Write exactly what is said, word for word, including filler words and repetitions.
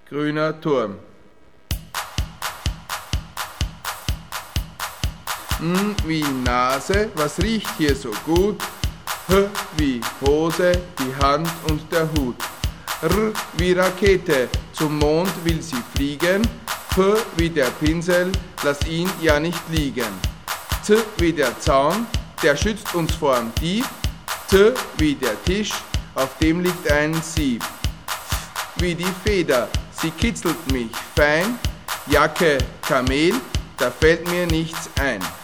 grüner Turm. N wie Nase, was riecht hier so gut? H wie Hose, die Hand und der Hut. R wie Rakete, zum Mond will sie fliegen. P wie der Pinsel, lass ihn ja nicht liegen. Z wie der Zaun, der schützt uns vorm Dieb. T wie der Tisch, auf dem liegt ein Sieb. F wie die Feder, sie kitzelt mich fein. Jacke, Kamel, da fällt mir nichts ein.